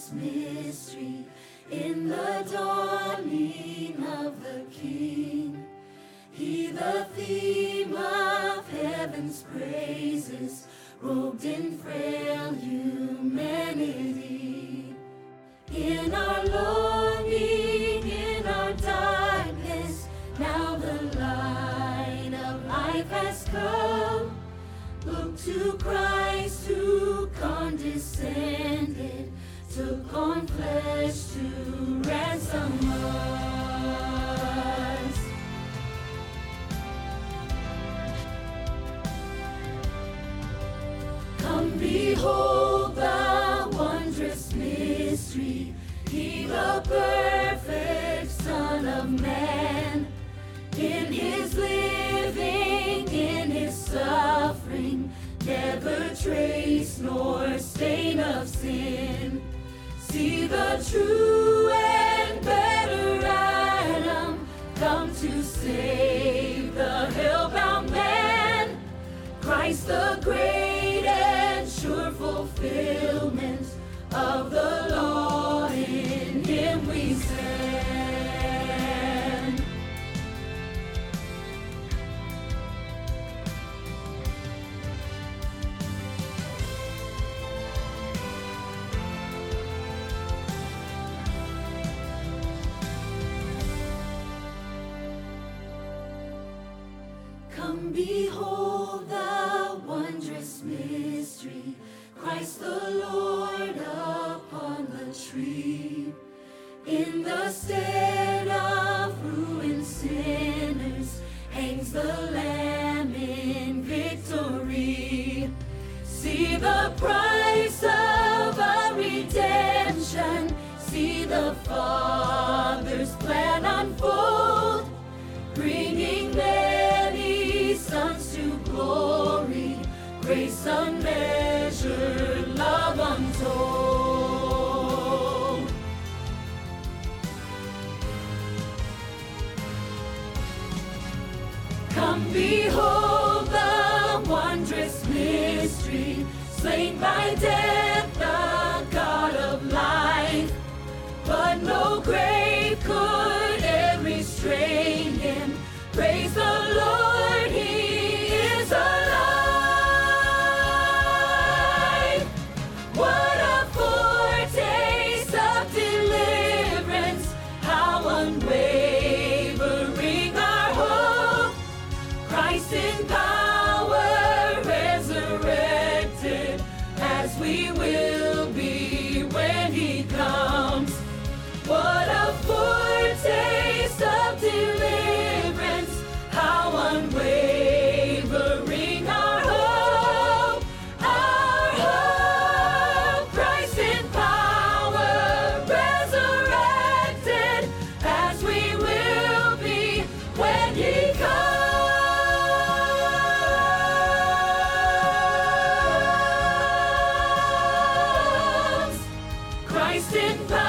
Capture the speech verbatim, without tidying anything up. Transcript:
wondrous mystery in the dawning of the King. He, the theme of heaven's praises, robed in frail humanity. In our longing, in our darkness, now the light of life has come. Look to Christ who condescended, took on flesh to ransom us. Come behold the wondrous mystery, He the perfect Son of Man. In His living, in His suffering, never trace nor stain of sin. See the true and better Adam come to save the hell-bound man. Christ the great and sure fulfillment of the law, in Him we stand. Come behold the wondrous mystery, Christ the Lord upon the tree. In the stead of ruined sinners hangs the Lamb in victory. See the price of our redemption, see the Father's plan unfold, bringing many sons to glory, grace unmeasured, love untold. Come behold the wondrous mystery, slain by death, the God of life. But no grave could ever restrain Him. Praise the Lord, He is alive. What a foretaste of deliverance, how unwavering our hope. Christ in power, resurrected, as we will be when He comes. What a foretaste of deliverance, how unwavering our hope, our hope. Christ in power, resurrected, as we will be when He comes. Christ in power,